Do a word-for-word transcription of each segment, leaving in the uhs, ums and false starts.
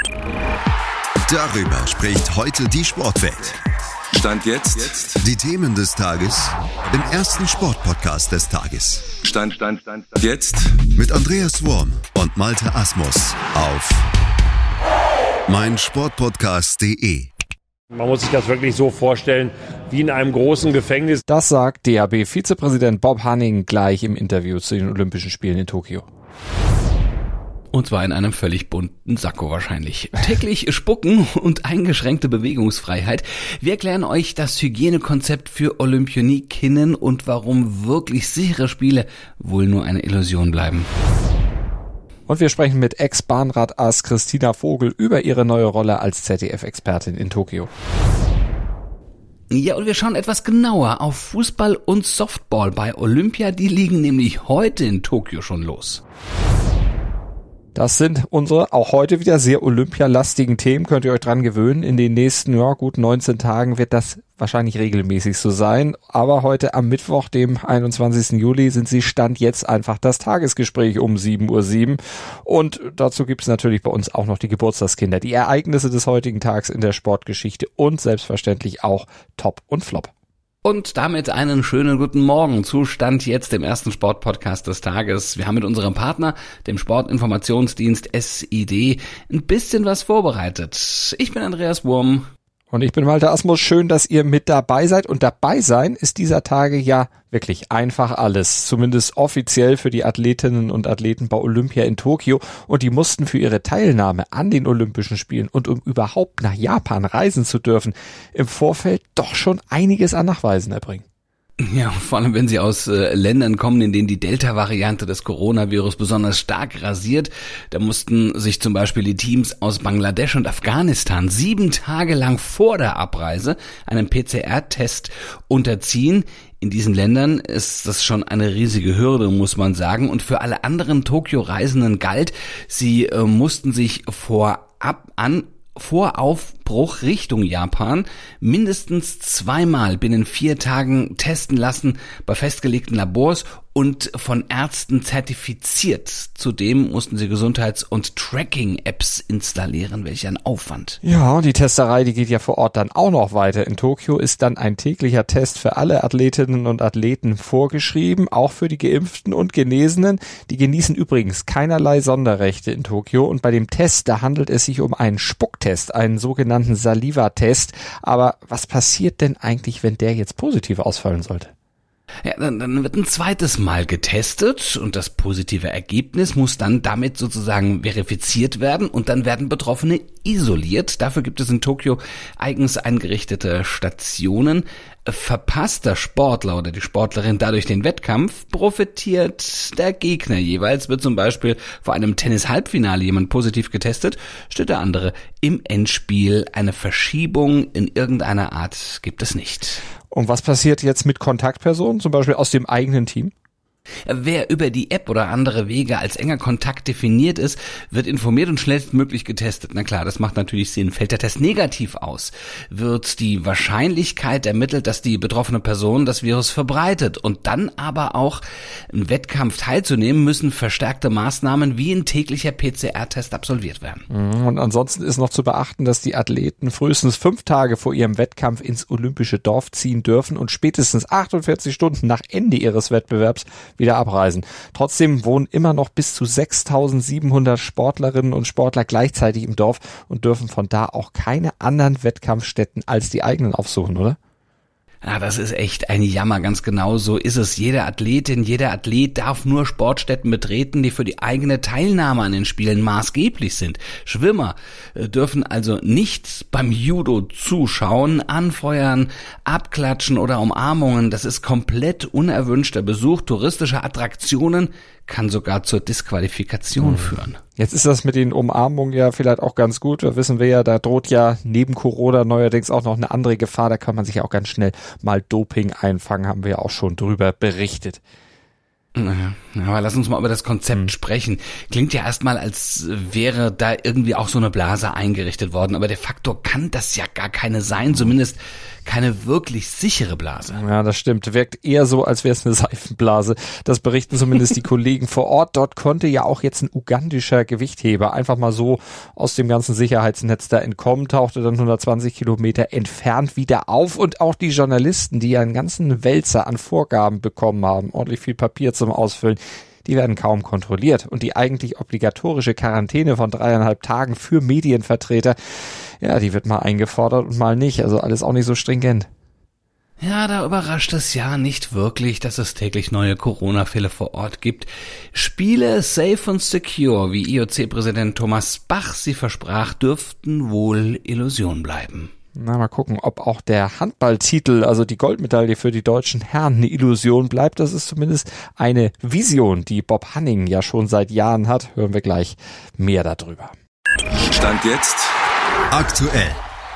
Darüber spricht heute die Sportwelt. Stand jetzt. Die Themen des Tages im ersten Sportpodcast des Tages. Stand, Stand, Stand, Stand. Jetzt. Mit Andreas Worm und Malte Asmus auf meinsportpodcast punkt de. Man muss sich das wirklich so vorstellen, wie in einem großen Gefängnis. Das sagt D H B-Vizepräsident Bob Hanning gleich im Interview zu den Olympischen Spielen in Tokio. Und zwar in einem völlig bunten Sakko wahrscheinlich. Täglich Spucken und eingeschränkte Bewegungsfreiheit. Wir erklären euch das Hygienekonzept für Olympionikinnen und warum wirklich sichere Spiele wohl nur eine Illusion bleiben. Und wir sprechen mit Ex-Bahnradass Christina Vogel über ihre neue Rolle als Z D F-Expertin in Tokio. Ja, und wir schauen etwas genauer auf Fußball und Softball bei Olympia. Die liegen nämlich heute in Tokio schon los. Das sind unsere auch heute wieder sehr olympialastigen Themen, könnt ihr euch dran gewöhnen. In den nächsten, ja, gut neunzehn Tagen wird das wahrscheinlich regelmäßig so sein. Aber heute am Mittwoch, dem einundzwanzigsten Juli, sind sie Stand jetzt einfach das Tagesgespräch um sieben Uhr sieben. Und dazu gibt es natürlich bei uns auch noch die Geburtstagskinder, die Ereignisse des heutigen Tags in der Sportgeschichte und selbstverständlich auch Top und Flop. Und damit einen schönen guten Morgen zu Stand jetzt, dem ersten Sportpodcast des Tages. Wir haben mit unserem Partner, dem Sportinformationsdienst S I D, ein bisschen was vorbereitet. Ich bin Andreas Worm. Und ich bin Malte Asmus. Schön, dass ihr mit dabei seid. Und dabei sein ist dieser Tage ja wirklich einfach alles. Zumindest offiziell für die Athletinnen und Athleten bei Olympia in Tokio. Und die mussten für ihre Teilnahme an den Olympischen Spielen und um überhaupt nach Japan reisen zu dürfen, im Vorfeld doch schon einiges an Nachweisen erbringen. Ja, vor allem wenn sie aus äh, Ländern kommen, in denen die Delta-Variante des Coronavirus besonders stark rasiert. Da mussten sich zum Beispiel die Teams aus Bangladesch und Afghanistan sieben Tage lang vor der Abreise einem P C R-Test unterziehen. In diesen Ländern ist das schon eine riesige Hürde, muss man sagen. Und für alle anderen Tokio-Reisenden galt, sie äh, mussten sich vorab an vor Aufbruch Richtung Japan mindestens zweimal binnen vier Tagen testen lassen bei festgelegten Labors und von Ärzten zertifiziert. Zudem mussten sie Gesundheits- und Tracking-Apps installieren. Welch ein Aufwand. Ja, und die Testerei, die geht ja vor Ort dann auch noch weiter. In Tokio ist dann ein täglicher Test für alle Athletinnen und Athleten vorgeschrieben, auch für die Geimpften und Genesenen. Die genießen übrigens keinerlei Sonderrechte in Tokio. Und bei dem Test, da handelt es sich um einen Spucktest, einen sogenannten Saliva-Test. Aber was passiert denn eigentlich, wenn der jetzt positiv ausfallen sollte? Ja, dann, dann wird ein zweites Mal getestet und das positive Ergebnis muss dann damit sozusagen verifiziert werden und dann werden Betroffene isoliert. Dafür gibt es in Tokio eigens eingerichtete Stationen. Verpasst der Sportler oder die Sportlerin dadurch den Wettkampf, profitiert der Gegner jeweils. Wird zum Beispiel vor einem Tennis-Halbfinale jemand positiv getestet, steht der andere im Endspiel. Eine Verschiebung in irgendeiner Art gibt es nicht. Und was passiert jetzt mit Kontaktpersonen, zum Beispiel aus dem eigenen Team? Wer über die App oder andere Wege als enger Kontakt definiert ist, wird informiert und schnellstmöglich getestet. Na klar, das macht natürlich Sinn. Fällt der Test negativ aus, wird die Wahrscheinlichkeit ermittelt, dass die betroffene Person das Virus verbreitet. Und dann aber auch im Wettkampf teilzunehmen, müssen verstärkte Maßnahmen wie ein täglicher P C R-Test absolviert werden. Und ansonsten ist noch zu beachten, dass die Athleten frühestens fünf Tage vor ihrem Wettkampf ins olympische Dorf ziehen dürfen und spätestens achtundvierzig Stunden nach Ende ihres Wettbewerbs wieder abreisen. Trotzdem wohnen immer noch bis zu sechstausendsiebenhundert Sportlerinnen und Sportler gleichzeitig im Dorf und dürfen von da auch keine anderen Wettkampfstätten als die eigenen aufsuchen, oder? Ja, das ist echt ein Jammer, ganz genau so ist es. Jede Athletin, jeder Athlet darf nur Sportstätten betreten, die für die eigene Teilnahme an den Spielen maßgeblich sind. Schwimmer dürfen also nicht beim Judo zuschauen, anfeuern, abklatschen oder Umarmungen. Das ist komplett unerwünschter Besuch touristischer Attraktionen, kann sogar zur Disqualifikation mhm. führen. Jetzt ist das mit den Umarmungen ja vielleicht auch ganz gut. Da wissen wir ja, da droht ja neben Corona neuerdings auch noch eine andere Gefahr. Da kann man sich ja auch ganz schnell mal Doping einfangen, haben wir ja auch schon drüber berichtet. Ja, aber lass uns mal über das Konzept hm. sprechen. Klingt ja erstmal, als wäre da irgendwie auch so eine Blase eingerichtet worden, aber de facto kann das ja gar keine sein. Zumindest keine wirklich sichere Blase. Ja, das stimmt. Wirkt eher so, als wäre es eine Seifenblase. Das berichten zumindest die Kollegen vor Ort. Dort konnte ja auch jetzt ein ugandischer Gewichtheber einfach mal so aus dem ganzen Sicherheitsnetz da entkommen, tauchte dann hundertzwanzig Kilometer entfernt wieder auf. Und auch die Journalisten, die ja einen ganzen Wälzer an Vorgaben bekommen haben, ordentlich viel Papier zum Ausfüllen, die werden kaum kontrolliert. Und die eigentlich obligatorische Quarantäne von dreieinhalb Tagen für Medienvertreter, ja, die wird mal eingefordert und mal nicht. Also alles auch nicht so stringent. Ja, da überrascht es ja nicht wirklich, dass es täglich neue Corona-Fälle vor Ort gibt. Spiele safe und secure, wie I O C-Präsident Thomas Bach sie versprach, dürften wohl Illusion bleiben. Na, mal gucken, ob auch der Handballtitel, also die Goldmedaille für die deutschen Herren, eine Illusion bleibt. Das ist zumindest eine Vision, die Bob Hanning ja schon seit Jahren hat. Hören wir gleich mehr darüber. Stand jetzt aktuell.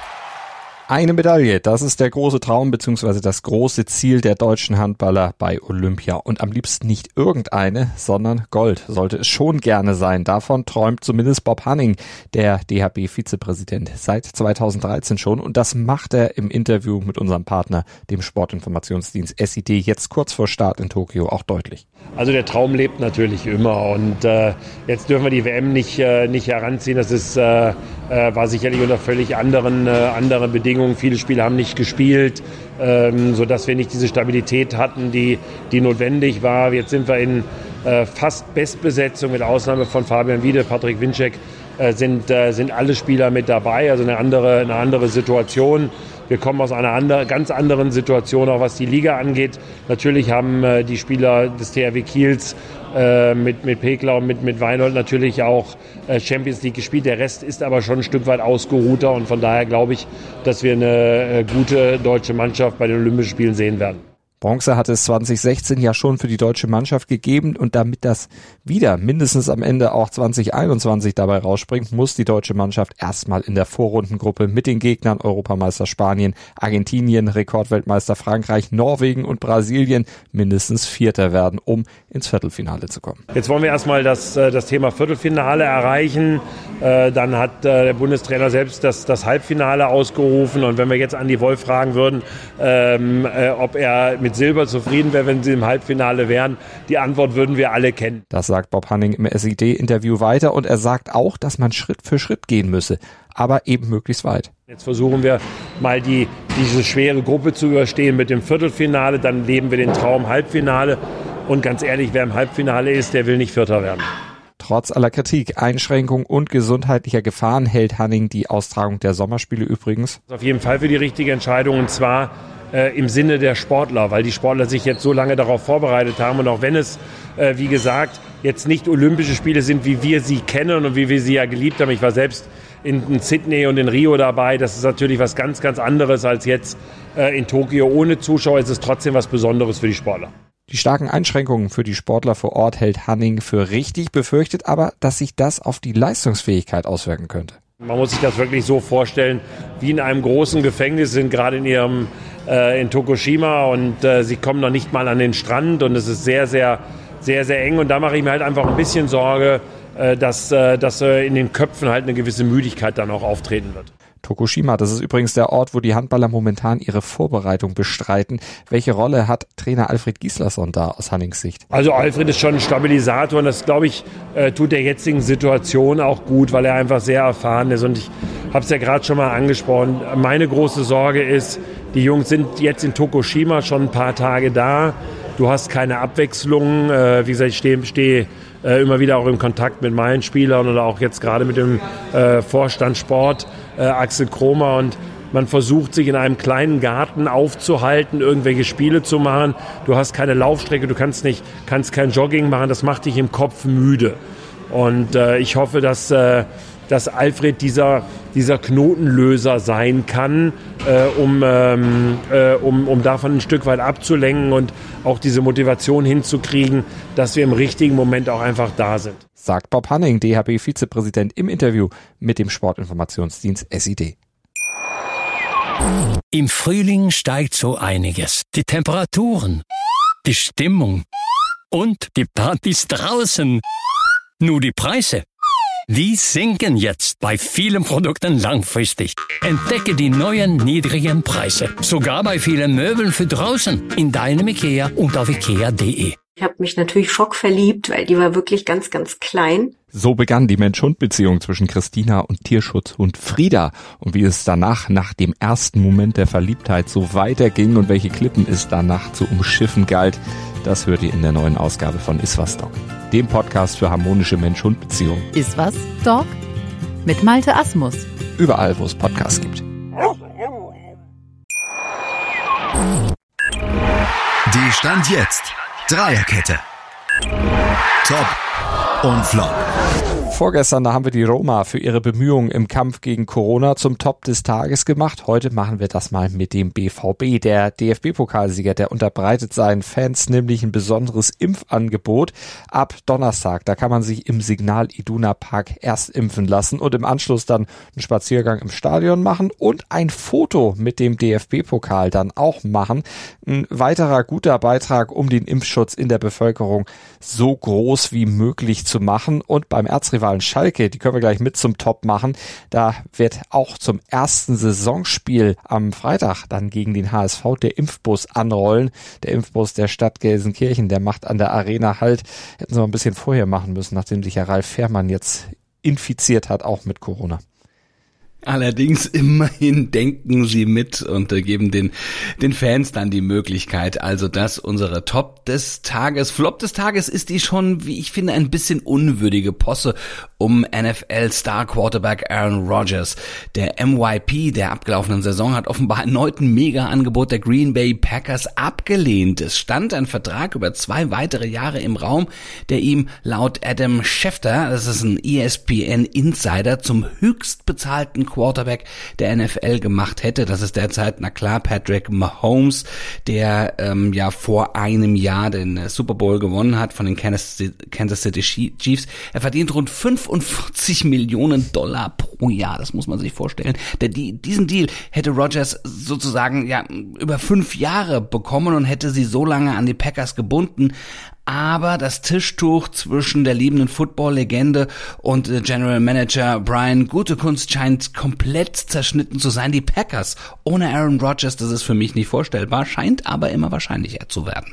Eine Medaille, das ist der große Traum bzw. das große Ziel der deutschen Handballer bei Olympia. Und am liebsten nicht irgendeine, sondern Gold sollte es schon gerne sein. Davon träumt zumindest Bob Hanning, der D H B-Vizepräsident, seit zweitausenddreizehn schon. Und das macht er im Interview mit unserem Partner, dem Sportinformationsdienst S I D, jetzt kurz vor Start in Tokio auch deutlich. Also der Traum lebt natürlich immer und äh, jetzt dürfen wir die W M nicht, äh, nicht heranziehen. Das ist, äh, äh, war sicherlich unter völlig anderen, äh, anderen Bedingungen. Viele Spieler haben nicht gespielt, ähm, sodass wir nicht diese Stabilität hatten, die, die notwendig war. Jetzt sind wir in äh, fast Bestbesetzung, mit Ausnahme von Fabian Wiede, Patrick Winczek, äh, sind, äh, sind alle Spieler mit dabei. Also eine andere, eine andere Situation. Wir kommen aus einer andere, ganz anderen Situation, auch was die Liga angeht. Natürlich haben äh, die Spieler des T H W Kiels äh, mit, mit Pekler und mit, mit Weinhold natürlich auch äh, Champions League gespielt. Der Rest ist aber schon ein Stück weit ausgeruhter und von daher glaube ich, dass wir eine äh, gute deutsche Mannschaft bei den Olympischen Spielen sehen werden. Bronze hat es zwanzig sechzehn ja schon für die deutsche Mannschaft gegeben und damit das wieder mindestens am Ende auch zwanzig einundzwanzig dabei rausspringt, muss die deutsche Mannschaft erstmal in der Vorrundengruppe mit den Gegnern Europameister Spanien, Argentinien, Rekordweltmeister Frankreich, Norwegen und Brasilien mindestens Vierter werden, um ins Viertelfinale zu kommen. Jetzt wollen wir erstmal das, das Thema Viertelfinale erreichen. Dann hat der Bundestrainer selbst das, das Halbfinale ausgerufen und wenn wir jetzt Andi Wolf fragen würden, ähm, ob er mit Silber zufrieden wäre, wenn sie im Halbfinale wären. Die Antwort würden wir alle kennen. Das sagt Bob Hanning im S I D-Interview weiter und er sagt auch, dass man Schritt für Schritt gehen müsse, aber eben möglichst weit. Jetzt versuchen wir mal die, diese schwere Gruppe zu überstehen mit dem Viertelfinale, dann leben wir den Traum Halbfinale und ganz ehrlich, wer im Halbfinale ist, der will nicht Vierter werden. Trotz aller Kritik, Einschränkung und gesundheitlicher Gefahren hält Hanning die Austragung der Sommerspiele übrigens auf jeden Fall für die richtige Entscheidung und zwar Äh, im Sinne der Sportler, weil die Sportler sich jetzt so lange darauf vorbereitet haben und auch wenn es, äh, wie gesagt, jetzt nicht Olympische Spiele sind, wie wir sie kennen und wie wir sie ja geliebt haben. Ich war selbst in, in Sydney und in Rio dabei. Das ist natürlich was ganz, ganz anderes als jetzt äh, in Tokio. Ohne Zuschauer ist es trotzdem was Besonderes für die Sportler. Die starken Einschränkungen für die Sportler vor Ort hält Hanning für richtig, befürchtet aber, dass sich das auf die Leistungsfähigkeit auswirken könnte. Man muss sich das wirklich so vorstellen, wie in einem großen Gefängnis, sind gerade in ihrem äh, in Tokushima und äh, sie kommen noch nicht mal an den Strand und es ist sehr, sehr, sehr, sehr eng und da mache ich mir halt einfach ein bisschen Sorge, äh, dass, äh, dass äh, in den Köpfen halt eine gewisse Müdigkeit dann auch auftreten wird. Tokushima, das ist übrigens der Ort, wo die Handballer momentan ihre Vorbereitung bestreiten. Welche Rolle hat Trainer Alfred Gislason da aus Hannings Sicht? Also Alfred ist schon ein Stabilisator und das, glaube ich, äh, tut der jetzigen Situation auch gut, weil er einfach sehr erfahren ist und ich habe es ja gerade schon mal angesprochen. Meine große Sorge ist, die Jungs sind jetzt in Tokushima schon ein paar Tage da. Du hast keine Abwechslung. Äh, wie gesagt, ich stehe steh, äh, immer wieder auch im Kontakt mit meinen Spielern oder auch jetzt gerade mit dem äh, Vorstand Sport, äh, Axel Kromer. Und man versucht, sich in einem kleinen Garten aufzuhalten, irgendwelche Spiele zu machen. Du hast keine Laufstrecke, du kannst nicht, kannst kein Jogging machen. Das macht dich im Kopf müde. Und äh, ich hoffe, dass... Äh, dass Alfred dieser, dieser Knotenlöser sein kann, äh, um, ähm, äh, um, um davon ein Stück weit abzulenken und auch diese Motivation hinzukriegen, dass wir im richtigen Moment auch einfach da sind. Sagt Bob Hanning, D H B-Vizepräsident im Interview mit dem Sportinformationsdienst S I D. Im Frühling steigt so einiges. Die Temperaturen, die Stimmung und die Partys draußen. Nur die Preise, Die sinken jetzt bei vielen Produkten langfristig. Entdecke die neuen niedrigen Preise. Sogar bei vielen Möbeln für draußen. In deinem IKEA und auf ikea punkt de. Ich habe mich natürlich schockverliebt, weil die war wirklich ganz, ganz klein. So begann die Mensch-Hund-Beziehung zwischen Christina und Tierschutzhund Frieda. Und wie es danach, nach dem ersten Moment der Verliebtheit, so weiterging und welche Klippen es danach zu umschiffen galt, das hört ihr in der neuen Ausgabe von Iswas Dog, dem Podcast für harmonische Mensch-Hund-Beziehungen. Iswas Dog mit Malte Asmus. Überall, wo es Podcasts gibt. Die Stand jetzt. Dreierkette. Top und Flop. Vorgestern, da haben wir die Roma für ihre Bemühungen im Kampf gegen Corona zum Top des Tages gemacht. Heute machen wir das mal mit dem B V B. Der D F B-Pokalsieger, der unterbreitet seinen Fans nämlich ein besonderes Impfangebot. Ab Donnerstag, da kann man sich im Signal Iduna Park erst impfen lassen und im Anschluss dann einen Spaziergang im Stadion machen und ein Foto mit dem D F B-Pokal dann auch machen. Ein weiterer guter Beitrag, um den Impfschutz in der Bevölkerung so groß wie möglich zu machen. Und beim Erzrivalen Schalke, die können wir gleich mit zum Top machen. Da wird auch zum ersten Saisonspiel am Freitag dann gegen den H S V der Impfbus anrollen. Der Impfbus der Stadt Gelsenkirchen, der macht an der Arena halt. Hätten sie mal ein bisschen vorher machen müssen, nachdem sich ja Ralf Fährmann jetzt infiziert hat, auch mit Corona. Allerdings immerhin denken sie mit und äh, geben den den Fans dann die Möglichkeit. Also das unsere Top des Tages. Flop des Tages ist die schon, wie ich finde, ein bisschen unwürdige Posse um N F L-Star-Quarterback Aaron Rodgers. Der M Y P der abgelaufenen Saison hat offenbar erneut ein Mega-Angebot der Green Bay Packers abgelehnt. Es stand ein Vertrag über zwei weitere Jahre im Raum, der ihm laut Adam Schefter, das ist ein E S P N-Insider, zum höchst bezahlten Quarterback der N F L gemacht hätte. Das ist derzeit, na klar, Patrick Mahomes, der ähm, ja vor einem Jahr den äh, Super Bowl gewonnen hat von den Kansas City Chiefs. Er verdient rund fünfundvierzig Millionen Dollar pro Jahr. Das muss man sich vorstellen. Der, die, diesen Deal hätte Rodgers sozusagen ja über fünf Jahre bekommen und hätte sie so lange an die Packers gebunden. Aber das Tischtuch zwischen der liebenden Football-Legende und General Manager Brian Gutekunst scheint komplett zerschnitten zu sein. Die Packers ohne Aaron Rodgers, das ist für mich nicht vorstellbar, scheint aber immer wahrscheinlicher zu werden.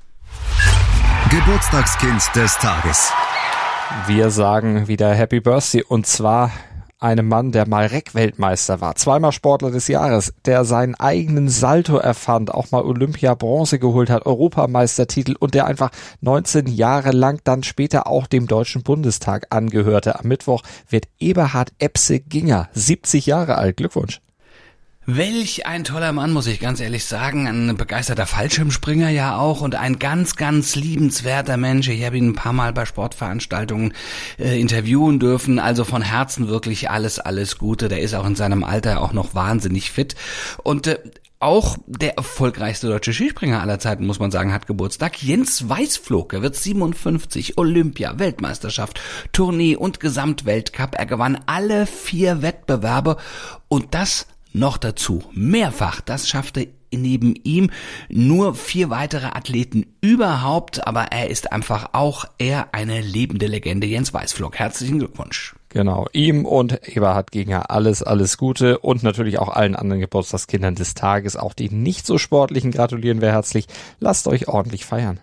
Geburtstagskind des Tages. Wir sagen wieder Happy Birthday und zwar einem Mann, der mal Reck-Weltmeister war, zweimal Sportler des Jahres, der seinen eigenen Salto erfand, auch mal Olympia-Bronze geholt hat, Europameistertitel und der einfach neunzehn Jahre lang dann später auch dem Deutschen Bundestag angehörte. Am Mittwoch wird Eberhard Epse-Ginger siebzig Jahre alt. Glückwunsch. Welch ein toller Mann, muss ich ganz ehrlich sagen. Ein begeisterter Fallschirmspringer ja auch und ein ganz, ganz liebenswerter Mensch. Ich habe ihn ein paar Mal bei Sportveranstaltungen äh, interviewen dürfen. Also von Herzen wirklich alles, alles Gute. Der ist auch in seinem Alter auch noch wahnsinnig fit. Und äh, auch der erfolgreichste deutsche Skispringer aller Zeiten, muss man sagen, hat Geburtstag. Jens Weißflog, er wird siebenundfünfzig, Olympia, Weltmeisterschaft, Tournee und Gesamtweltcup. Er gewann alle vier Wettbewerbe und das noch dazu mehrfach. Das schaffte neben ihm nur vier weitere Athleten überhaupt, aber er ist einfach auch er eine lebende Legende. Jens Weißflog, herzlichen Glückwunsch. Genau, ihm und Eberhard Ginger alles, alles Gute und natürlich auch allen anderen Geburtstagskindern des Tages, auch die nicht so sportlichen, gratulieren wir herzlich. Lasst euch ordentlich feiern.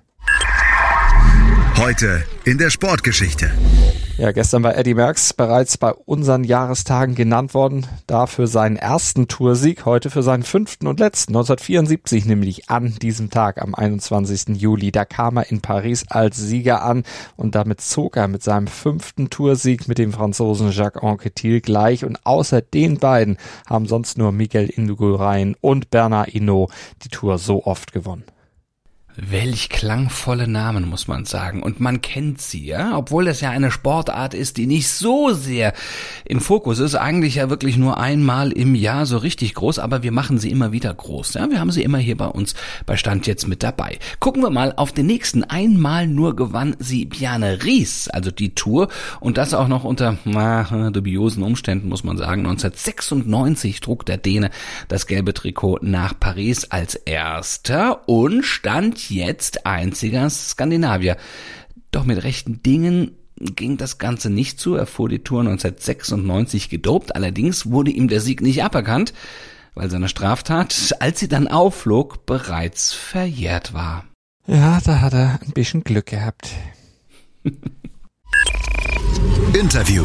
Heute in der Sportgeschichte. Ja, gestern war Eddy Merckx bereits bei unseren Jahrestagen genannt worden, da für seinen ersten Toursieg, heute für seinen fünften und letzten, neunzehnhundertvierundsiebzig nämlich an diesem Tag, am einundzwanzigsten Juli. Da kam er in Paris als Sieger an und damit zog er mit seinem fünften Toursieg mit dem Franzosen Jacques Anquetil gleich und außer den beiden haben sonst nur Miguel Indurain und Bernard Hinault die Tour so oft gewonnen. Welch klangvolle Namen, muss man sagen. Und man kennt sie, ja, obwohl das ja eine Sportart ist, die nicht so sehr im Fokus ist, eigentlich ja wirklich nur einmal im Jahr so richtig groß, aber wir machen sie immer wieder groß, ja. Wir haben sie immer hier bei uns bei Stand jetzt mit dabei. Gucken wir mal auf den nächsten. Einmal nur gewann sie Bjarne Ries, also die Tour, und das auch noch unter na, dubiosen Umständen, muss man sagen. neunzehnhundertsechsundneunzig trug der Däne das gelbe Trikot nach Paris als erster und stand jetzt einziger Skandinavier. Doch mit rechten Dingen ging das Ganze nicht zu. Er fuhr die Tour neunzehnhundertsechsundneunzig gedopt. Allerdings wurde ihm der Sieg nicht aberkannt, weil seine Straftat, als sie dann aufflog, bereits verjährt war. Ja, da hat er ein bisschen Glück gehabt. Interview.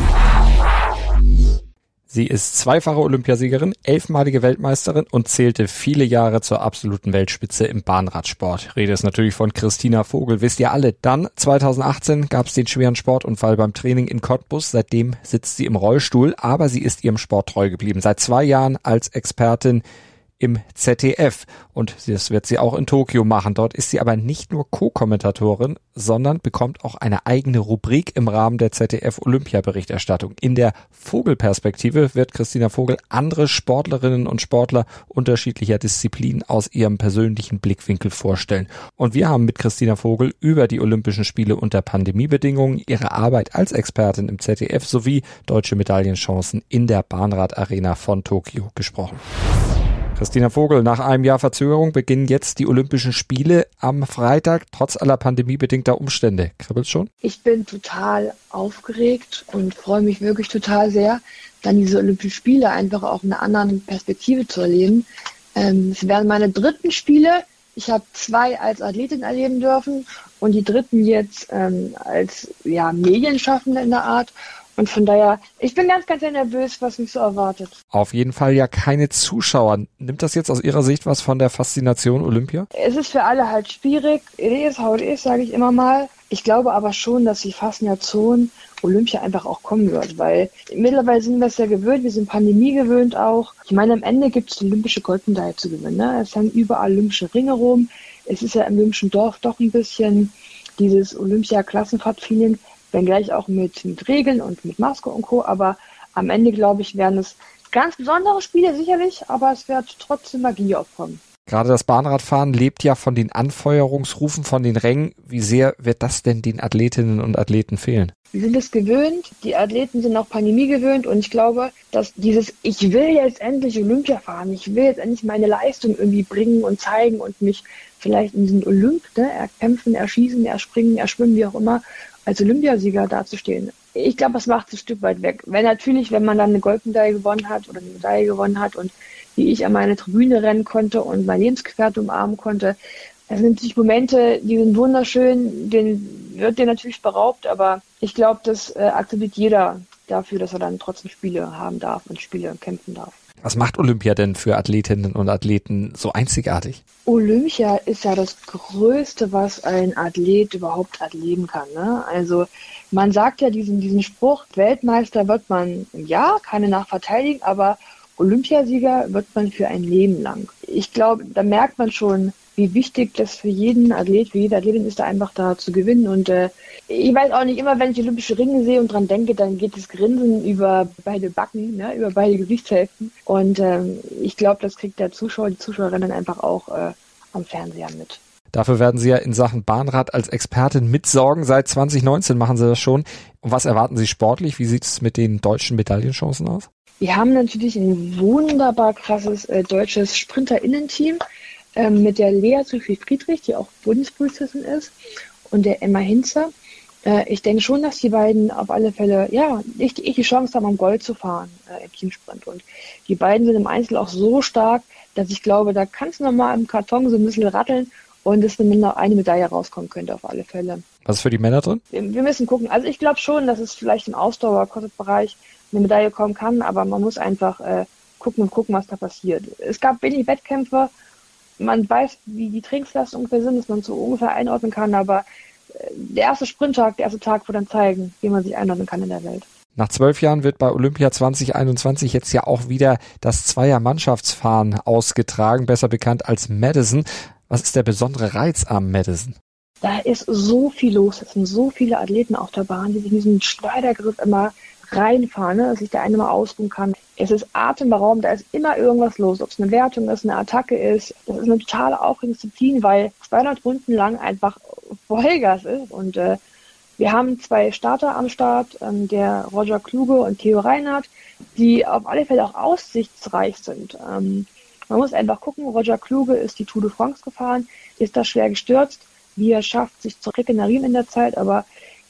Sie ist zweifache Olympiasiegerin, elfmalige Weltmeisterin und zählte viele Jahre zur absoluten Weltspitze im Bahnradsport. Rede ist natürlich von Christina Vogel, wisst ihr alle. Dann zweitausendachtzehn gab es den schweren Sportunfall beim Training in Cottbus. Seitdem sitzt sie im Rollstuhl, aber sie ist ihrem Sport treu geblieben. Seit zwei Jahren als Expertin im Z D F und das wird sie auch in Tokio machen. Dort ist sie aber nicht nur Co-Kommentatorin, sondern bekommt auch eine eigene Rubrik im Rahmen der Z D F-Olympia-Berichterstattung. In der Vogelperspektive wird Christina Vogel andere Sportlerinnen und Sportler unterschiedlicher Disziplinen aus ihrem persönlichen Blickwinkel vorstellen. Und wir haben mit Christina Vogel über die Olympischen Spiele unter Pandemiebedingungen, ihre Arbeit als Expertin im Z D F sowie deutsche Medaillenchancen in der Bahnradarena von Tokio gesprochen. Christina Vogel, nach einem Jahr Verzögerung beginnen jetzt die Olympischen Spiele am Freitag, trotz aller pandemiebedingter Umstände. Kribbelt's schon? Ich bin total aufgeregt und freue mich wirklich total sehr, dann diese Olympischen Spiele einfach auch in einer anderen Perspektive zu erleben. Ähm, es werden meine dritten Spiele. Ich habe zwei als Athletin erleben dürfen und die dritten jetzt ähm, als ja, Medienschaffende in der Art. Und von daher, ich bin ganz, ganz sehr nervös, was mich so erwartet. Auf jeden Fall ja keine Zuschauer. Nimmt das jetzt aus Ihrer Sicht was von der Faszination Olympia? Es ist für alle halt schwierig. It is how it is, sage ich immer mal. Ich glaube aber schon, dass die Faszination Olympia einfach auch kommen wird, weil mittlerweile sind wir es ja gewöhnt, wir sind Pandemie gewöhnt auch. Ich meine, am Ende gibt es olympische Goldmedaille zu gewinnen. Ne? Es hängen überall olympische Ringe rum. Es ist ja im olympischen Dorf doch ein bisschen dieses Olympia-Klassenfahrt-Feeling, wenngleich auch mit, mit Regeln und mit Maske und Co. Aber am Ende, glaube ich, werden es ganz besondere Spiele sicherlich, aber es wird trotzdem Magie aufkommen. Gerade das Bahnradfahren lebt ja von den Anfeuerungsrufen, von den Rängen. Wie sehr wird das denn den Athletinnen und Athleten fehlen? Wir sind es gewöhnt, die Athleten sind auch Pandemie gewöhnt und ich glaube, dass dieses ich will jetzt endlich Olympia fahren, ich will jetzt endlich meine Leistung irgendwie bringen und zeigen und mich vielleicht in diesen Olymp, ne, erkämpfen, erschießen, erspringen, erschwimmen, wie auch immer, als Olympiasieger dazustehen. Ich glaube, das macht es ein Stück weit weg. Wenn natürlich, wenn man dann eine Goldmedaille gewonnen hat oder eine Medaille gewonnen hat und wie ich an meine Tribüne rennen konnte und mein Lebensgefährte umarmen konnte, das sind natürlich Momente, die sind wunderschön, denen wird dir natürlich beraubt, aber ich glaube, das äh, akzeptiert jeder dafür, dass er dann trotzdem Spiele haben darf und Spiele kämpfen darf. Was macht Olympia denn für Athletinnen und Athleten so einzigartig? Olympia ist ja das Größte, was ein Athlet überhaupt erleben kann. Ne? Also man sagt ja diesen, diesen Spruch, Weltmeister wird man im Jahr, keine nachverteidigen, aber Olympiasieger wird man für ein Leben lang. Ich glaube, da merkt man schon, wie wichtig das für jeden Athlet, für jede Athletin ist, da einfach da zu gewinnen. Und äh, ich weiß auch nicht, immer wenn ich olympische Ringe sehe und dran denke, dann geht das Grinsen über beide Backen, ne, über beide Gesichtshälften. Und ähm, ich glaube, das kriegt der Zuschauer, die Zuschauerinnen einfach auch äh, am Fernseher mit. Dafür werden Sie ja in Sachen Bahnrad als Expertin mitsorgen. Seit zwanzig neunzehn machen Sie das schon. Und was erwarten Sie sportlich? Wie sieht es mit den deutschen Medaillenchancen aus? Wir haben natürlich ein wunderbar krasses äh, deutsches SprinterInnen-Team äh, mit der Lea Sophie-Friedrich, die auch Bundespolizistin ist, und der Emma Hinzer. Äh, ich denke schon, dass die beiden auf alle Fälle ja nicht die, die Chance haben, am Gold zu fahren äh, im Teamsprint. Und die beiden sind im Einzel auch so stark, dass ich glaube, da kann es nochmal im Karton so ein bisschen ratteln und es dann noch eine Medaille rauskommen könnte auf alle Fälle. Was ist für die Männer drin? Wir, wir müssen gucken. Also ich glaube schon, dass es vielleicht im Ausdauer-Bereich eine Medaille kommen kann, aber man muss einfach äh, gucken und gucken, was da passiert. Es gab wenig Wettkämpfe, man weiß, wie die Trainingslasten ungefähr sind, dass man so ungefähr einordnen kann, aber äh, der erste Sprinttag, der erste Tag, wo dann zeigen, wie man sich einordnen kann in der Welt. Nach zwölf Jahren wird bei Olympia zwanzig einundzwanzig jetzt ja auch wieder das Zweier-Mannschaftsfahren ausgetragen, besser bekannt als Madison. Was ist der besondere Reiz am Madison? Da ist so viel los, es sind so viele Athleten auf der Bahn, die sich in diesen Schleudergriff immer reinfahren, ne, dass sich der eine mal ausruhen kann. Es ist atemberaubend, da ist immer irgendwas los, ob es eine Wertung ist, eine Attacke ist. Das ist eine totale aufregende Disziplin, weil zweihundert Runden lang einfach Vollgas ist. Und äh, wir haben zwei Starter am Start, ähm, der Roger Kluge und Theo Reinhardt, die auf alle Fälle auch aussichtsreich sind. Ähm, man muss einfach gucken, Roger Kluge ist die Tour de France gefahren, ist da schwer gestürzt, wie er schafft, sich zu regenerieren in der Zeit, aber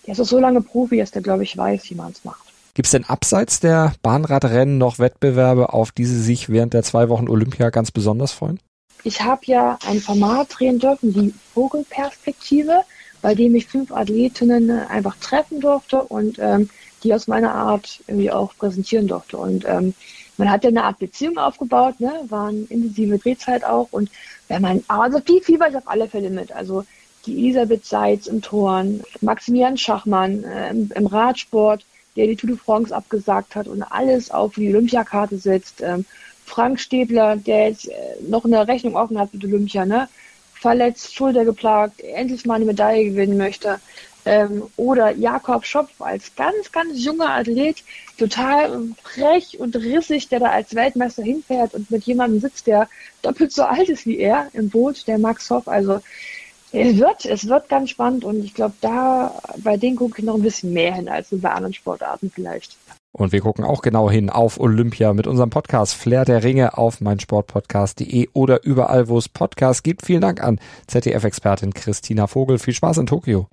der ist auch so lange Profi, dass der, glaube ich, weiß, wie man es macht. Gibt es denn abseits der Bahnradrennen noch Wettbewerbe, auf die Sie sich während der zwei Wochen Olympia ganz besonders freuen? Ich habe ja ein Format drehen dürfen, die Vogelperspektive, bei dem ich fünf Athletinnen einfach treffen durfte und ähm, die aus meiner Art irgendwie auch präsentieren durfte. Und ähm, man hat ja eine Art Beziehung aufgebaut, ne? War eine intensive Drehzeit auch. Und wenn man, also viel Fieber ich auf alle Fälle mit. Also die Elisabeth Seitz im Turn, Maximilian Schachmann äh, im, im Radsport, der die Tour de France abgesagt hat und alles auf die Olympiakarte setzt. Ähm, Frank Stäbler, der jetzt äh, noch eine Rechnung offen hat mit Olympia, ne? Verletzt, schultergeplagt, endlich mal eine Medaille gewinnen möchte. Ähm, oder Jakob Schopf als ganz, ganz junger Athlet, total frech und rissig, der da als Weltmeister hinfährt und mit jemandem sitzt, der doppelt so alt ist wie er im Boot, der Max Hoff. Also es wird, es wird ganz spannend und ich glaube, da bei denen gucke ich noch ein bisschen mehr hin als bei anderen Sportarten vielleicht. Und wir gucken auch genau hin auf Olympia mit unserem Podcast Flair der Ringe auf meinsportpodcast punkt de oder überall, wo es Podcasts gibt. Vielen Dank an Z D F-Expertin Christina Vogel. Viel Spaß in Tokio.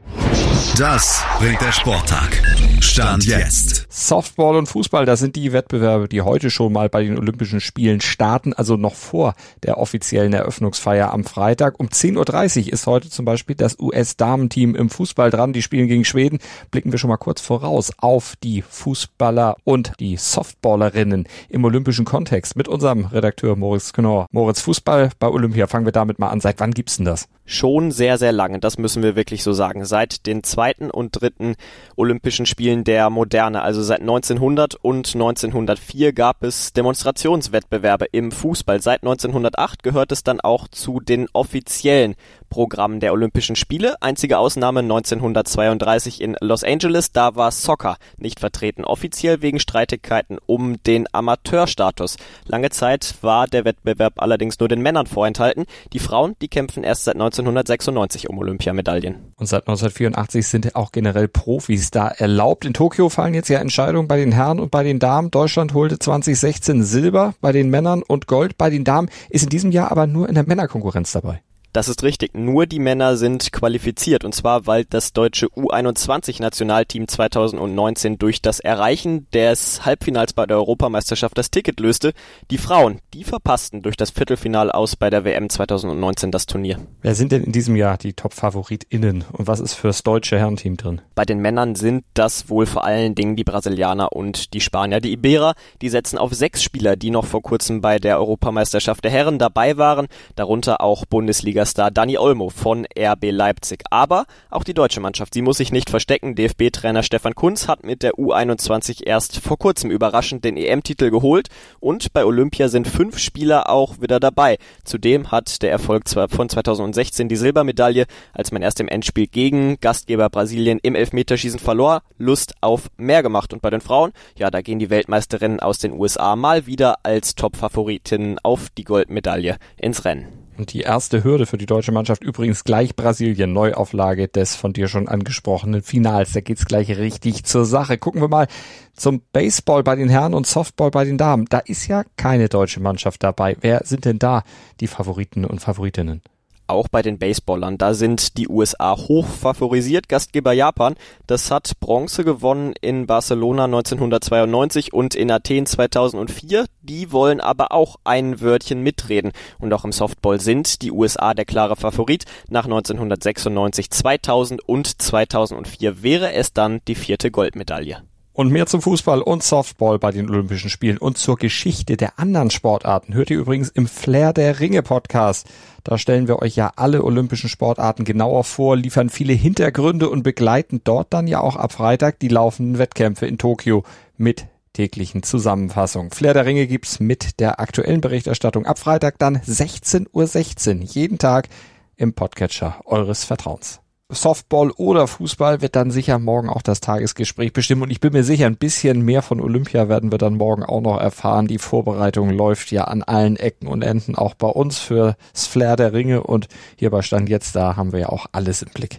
Das bringt der Sporttag. Stand jetzt. Softball und Fußball, das sind die Wettbewerbe, die heute schon mal bei den Olympischen Spielen starten, also noch vor der offiziellen Eröffnungsfeier am Freitag. Um zehn Uhr dreißig ist heute zum Beispiel das U S-Damenteam im Fußball dran. Die spielen gegen Schweden. Blicken wir schon mal kurz voraus auf die Fußballer und die Softballerinnen im olympischen Kontext mit unserem Redakteur Moritz Knorr. Moritz, Fußball bei Olympia, fangen wir damit mal an. Seit wann gibt's denn das? Schon sehr, sehr lange, das müssen wir wirklich so sagen. Seit den zweiten und dritten Olympischen Spielen der Moderne, also seit neunzehnhundert und neunzehnhundertvier gab es Demonstrationswettbewerbe im Fußball. Seit neunzehnhundertacht gehört es dann auch zu den offiziellen Programmen der Olympischen Spiele. Einzige Ausnahme neunzehnhundertzweiunddreißig in Los Angeles, da war Soccer nicht vertreten, offiziell wegen Streitigkeiten um den Amateurstatus. Lange Zeit war der Wettbewerb allerdings nur den Männern vorenthalten. Die Frauen, die kämpfen erst seit neunzehnhundertsechsundneunzig um Olympiamedaillen. Und seit neunzehnhundertvierundachtzig sind auch generell Profis da erlaubt. In Tokio fallen jetzt ja Entscheidungen bei den Herren und bei den Damen. Deutschland holte zwanzig sechzehn Silber bei den Männern und Gold bei den Damen, ist in diesem Jahr aber nur in der Männerkonkurrenz dabei. Das ist richtig. Nur die Männer sind qualifiziert. Und zwar, weil das deutsche U einundzwanzig-Nationalteam zweitausendneunzehn durch das Erreichen des Halbfinals bei der Europameisterschaft das Ticket löste. Die Frauen, die verpassten durch das Viertelfinale aus bei der W M zweitausendneunzehn das Turnier. Wer sind denn in diesem Jahr die Top-FavoritInnen? Und was ist fürs deutsche Herrenteam drin? Bei den Männern sind das wohl vor allen Dingen die Brasilianer und die Spanier. Die Iberer, die setzen auf sechs Spieler, die noch vor kurzem bei der Europameisterschaft der Herren dabei waren. Darunter auch Bundesliga Star Dani Olmo von R B Leipzig. Aber auch die deutsche Mannschaft, sie muss sich nicht verstecken. D F B-Trainer Stefan Kuntz hat mit der U einundzwanzig erst vor kurzem überraschend den E M-Titel geholt und bei Olympia sind fünf Spieler auch wieder dabei. Zudem hat der Erfolg von zweitausendsechzehn die Silbermedaille, als man erst im Endspiel gegen Gastgeber Brasilien im Elfmeterschießen verlor, Lust auf mehr gemacht. Und bei den Frauen, ja, da gehen die Weltmeisterinnen aus den U S A mal wieder als Top-Favoritinnen auf die Goldmedaille ins Rennen. Und die erste Hürde für die deutsche Mannschaft übrigens gleich Brasilien, Neuauflage des von dir schon angesprochenen Finals. Da geht's gleich richtig zur Sache. Gucken wir mal zum Baseball bei den Herren und Softball bei den Damen. Da ist ja keine deutsche Mannschaft dabei. Wer sind denn da die Favoriten und Favoritinnen? Auch bei den Baseballern, da sind die U S A hoch favorisiert. Gastgeber Japan, das hat Bronze gewonnen in Barcelona neunzehnhundertzweiundneunzig und in Athen zweitausendvier. Die wollen aber auch ein Wörtchen mitreden. Und auch im Softball sind die U S A der klare Favorit. Nach neunzehnhundertsechsundneunzig, zweitausend und zweitausendvier wäre es dann die vierte Goldmedaille. Und mehr zum Fußball und Softball bei den Olympischen Spielen und zur Geschichte der anderen Sportarten hört ihr übrigens im Flair der Ringe Podcast. Da stellen wir euch ja alle olympischen Sportarten genauer vor, liefern viele Hintergründe und begleiten dort dann ja auch ab Freitag die laufenden Wettkämpfe in Tokio mit täglichen Zusammenfassungen. Flair der Ringe gibt's mit der aktuellen Berichterstattung ab Freitag dann sechzehn Uhr sechzehn, jeden Tag im Podcatcher eures Vertrauens. Softball oder Fußball wird dann sicher morgen auch das Tagesgespräch bestimmen und ich bin mir sicher, ein bisschen mehr von Olympia werden wir dann morgen auch noch erfahren. Die Vorbereitung läuft ja an allen Ecken und Enden, auch bei uns für das Flair der Ringe und hier bei Stand jetzt, da haben wir ja auch alles im Blick.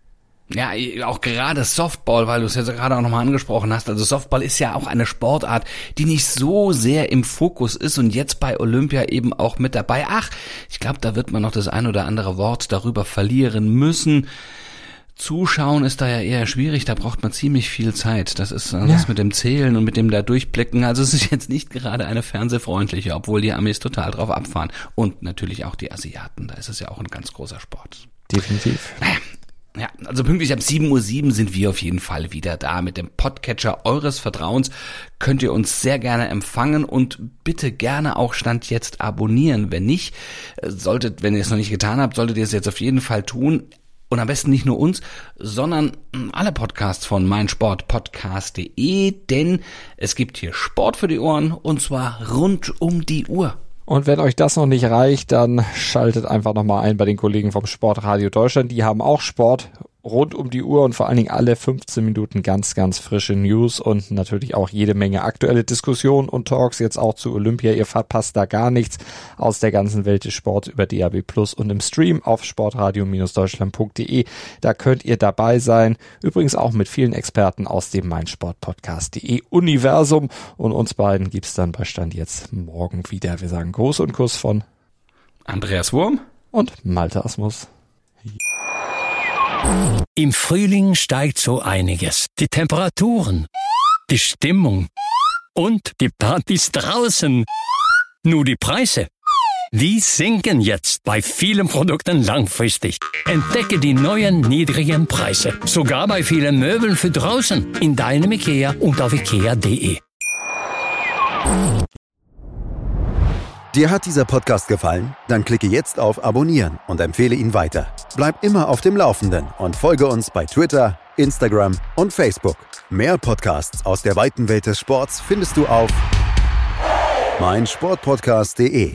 Ja, auch gerade Softball, weil du es jetzt gerade auch nochmal angesprochen hast. Also Softball ist ja auch eine Sportart, die nicht so sehr im Fokus ist und jetzt bei Olympia eben auch mit dabei. Ach, ich glaube, da wird man noch das ein oder andere Wort darüber verlieren müssen. Zuschauen ist da ja eher schwierig, da braucht man ziemlich viel Zeit. Das ist äh, Ja. das mit dem Zählen und mit dem da durchblicken. Also es ist jetzt nicht gerade eine fernsehfreundliche, obwohl die Amis total drauf abfahren. Und natürlich auch die Asiaten, da ist es ja auch ein ganz großer Sport. Definitiv. Naja. Ja, also pünktlich ab sieben Uhr sieben sind wir auf jeden Fall wieder da. Mit dem Podcatcher eures Vertrauens könnt ihr uns sehr gerne empfangen und bitte gerne auch Stand jetzt abonnieren. Wenn nicht, solltet, wenn ihr es noch nicht getan habt, solltet ihr es jetzt auf jeden Fall tun. Und am besten nicht nur uns, sondern alle Podcasts von meinsportpodcast punkt de, denn es gibt hier Sport für die Ohren und zwar rund um die Uhr. Und wenn euch das noch nicht reicht, dann schaltet einfach nochmal ein bei den Kollegen vom Sportradio Deutschland. Die haben auch Sport rund um die Uhr und vor allen Dingen alle fünfzehn Minuten ganz, ganz frische News und natürlich auch jede Menge aktuelle Diskussionen und Talks jetzt auch zu Olympia. Ihr verpasst da gar nichts aus der ganzen Welt des Sports über D A B Plus und im Stream auf sportradio Deutschland punkt de. Da könnt ihr dabei sein. Übrigens auch mit vielen Experten aus dem meinsportpodcast punkt de Universum. Und uns beiden gibt's dann bei Stand jetzt morgen wieder. Wir sagen Gruß und Kuss von Andreas Wurm und Malte Asmus. Im Frühling steigt so einiges. Die Temperaturen, die Stimmung und die Partys draußen. Nur die Preise, die sinken jetzt bei vielen Produkten langfristig. Entdecke die neuen niedrigen Preise. Sogar bei vielen Möbeln für draußen. In deinem Ikea und auf ikea punkt de. Dir hat dieser Podcast gefallen? Dann klicke jetzt auf Abonnieren und empfehle ihn weiter. Bleib immer auf dem Laufenden und folge uns bei Twitter, Instagram und Facebook. Mehr Podcasts aus der weiten Welt des Sports findest du auf meinsportpodcast punkt de.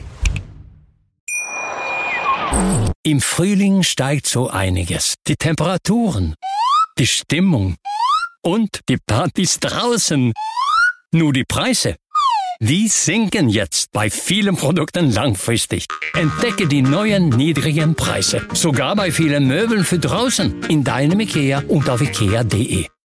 Im Frühling steigt so einiges. Die Temperaturen, die Stimmung und die Partys draußen. Nur die Preise, die sinken jetzt bei vielen Produkten langfristig. Entdecke die neuen niedrigen Preise. Sogar bei vielen Möbeln für draußen. In deinem Ikea und auf ikea punkt de.